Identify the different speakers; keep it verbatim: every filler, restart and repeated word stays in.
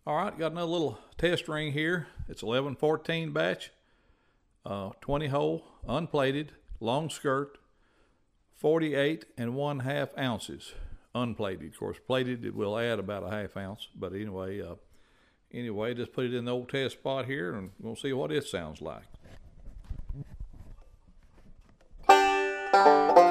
Speaker 1: All right, got another little test ring here. It's eleven fourteen batch, uh, twenty hole, unplated, long skirt, forty-eight and one half ounces, unplated. Of course, plated it will add about a half ounce, but anyway, uh, anyway, just put it in the old test spot here, and we'll see what it sounds like.